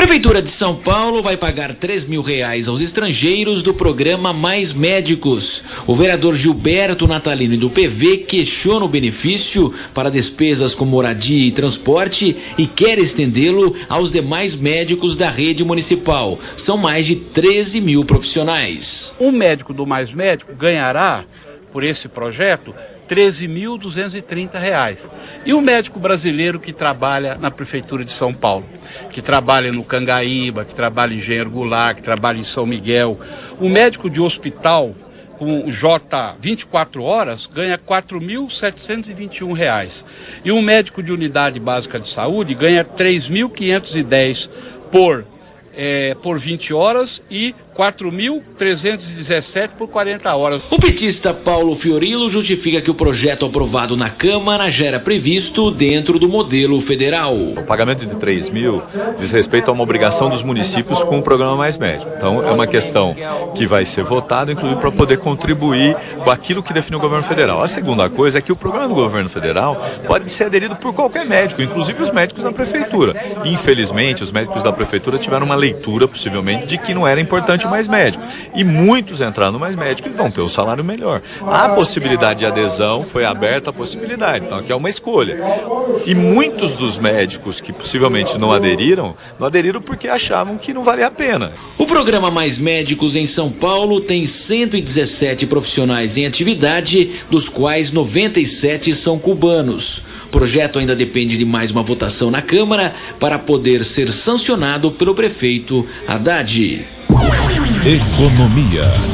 Prefeitura de São Paulo vai pagar R$3.000 aos estrangeiros do programa Mais Médicos. O vereador Gilberto Natalini do PV questiona o benefício para despesas com moradia e transporte e quer estendê-lo aos demais médicos da rede municipal. São mais de 13 mil profissionais. Um médico do Mais Médico ganhará, por esse projeto, R$13.230. E o médico brasileiro que trabalha na Prefeitura de São Paulo, que trabalha no Cangaíba, que trabalha em Engenheiro Goulart, que trabalha em São Miguel, o médico de hospital com J 24 horas ganha R$4.721. E um médico de unidade básica de saúde ganha R$3.510 por 20 horas e R$4.317 por 40 horas. O petista Paulo Fiorilo justifica que o projeto aprovado na Câmara já era previsto dentro do modelo federal. O pagamento de 3 mil diz respeito a uma obrigação dos municípios com o programa Mais Médico. Então é uma questão que vai ser votada, inclusive para poder contribuir com aquilo que define o governo federal. A segunda coisa é que o programa do governo federal pode ser aderido por qualquer médico, inclusive os médicos da prefeitura. Infelizmente, os médicos da prefeitura tiveram uma leitura, possivelmente, de que não era importante o Mais Médico. E muitos entraram no Mais Médico e vão ter um salário melhor. A possibilidade de adesão foi aberta a possibilidade. Então aqui é uma escolha. E muitos dos médicos que possivelmente não aderiram porque achavam que não valia a pena. O programa Mais Médicos em São Paulo tem 117 profissionais em atividade, dos quais 97 são cubanos. O projeto ainda depende de mais uma votação na Câmara para poder ser sancionado pelo prefeito Haddad. Economia.